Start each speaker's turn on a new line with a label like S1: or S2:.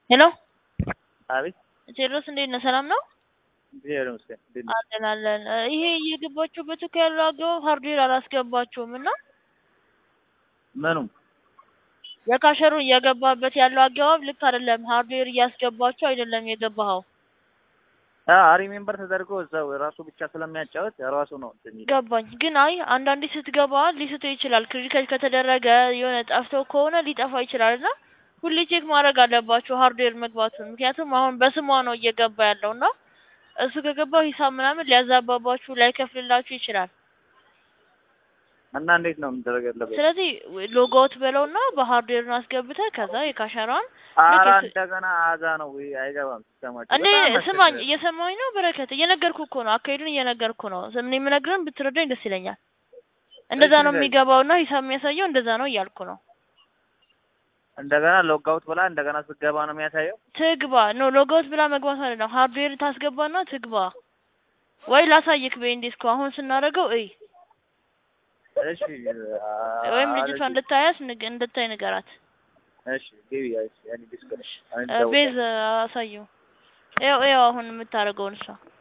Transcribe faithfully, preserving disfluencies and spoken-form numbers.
S1: ሄሎ
S2: አቤት
S1: ቴዎድሮስ እንዴት ነህ? ሰላም ነው?
S2: እግዚአብሔር ይመስገን። እንዴት ነሽ?
S1: አለን አለን። ይሄ እየገባችሁበት እኮ ያለው አገባብ ሃርድዌር አላስገባችሁም እና
S2: ምኑ
S1: የካሸሩ እየገባበት ያለው አገባብ ልክ አይደለም። ሃርድዌር እያስገባችሁ አይደለም የገባኸው።
S2: አ ሪሜምበር ተደርጎ እዛው ራሱ ብቻ ስለሚያጫወት ራሱ ነው እንትን የሚለው።
S1: ገባኝ። ግን አይ አንዳንዴ ስትገባ ሊስተው ይችላል። ክሪከት ከተደረገ የሆነ ጠፍቶ ከሆነ ሊጠፋ ይችላል እና ሁሌ ቼክ ማድረግ አለባችሁ ሃርድዌር መግባቱን። ምክንያቱም አሁን በስሟ ነው እየገባ ያለው እና እሱ ከገባው ሂሳብ ምናምን ሊያዛባባችሁ ላይከፍልላችሁ ይችላል።
S2: እና እንዴት ነው መደረግ ያለበት?
S1: ስለዚህ ሎጎውት በለውና በሃርድዌር አስገብተህ ከዛ የካሸራን
S2: ኧረ
S1: ልክ
S2: እንደገና አዛ ነው ወይ አይገባም። ሲስተማችሁ
S1: እንዴ
S2: በጣም
S1: ስማኝ፣
S2: አስቸጋሪ።
S1: እየሰማኝ ነው በረከት፣ እየነገርኩህ እኮ ነው። አካሄዱን እየነገርኩህ ነው። ምን የምነግርህን ብትረዳኝ ደስ ይለኛል። እንደዛ
S2: እሺ
S1: ነው
S2: ንገሪኝ።
S1: የሚገባውና ሂሳብ የሚያሳየው እንደዛ ነው እያልኩ ነው።
S2: እንደገና ሎጋውት ብላ እንደገና ስትገባ ነው የሚያሳየው።
S1: ትግባ ኖ ሎጎውት ብላ መግባት አይደለም። ሃርድዌር ታስገባና ትግባ ወይ ላሳይክ በኢንዲስኮ አሁን ስናደርገው እይ
S2: እሺ
S1: ወይም ልጅቷ
S2: አለች።
S1: እንድታያት እንድታይ ንገራት።
S2: እሺ ግቢ ያይስ ያኒ ዲስከስ
S1: ቤዝ አሳየው። ያው ያው አሁን የምታደርገውን እሷ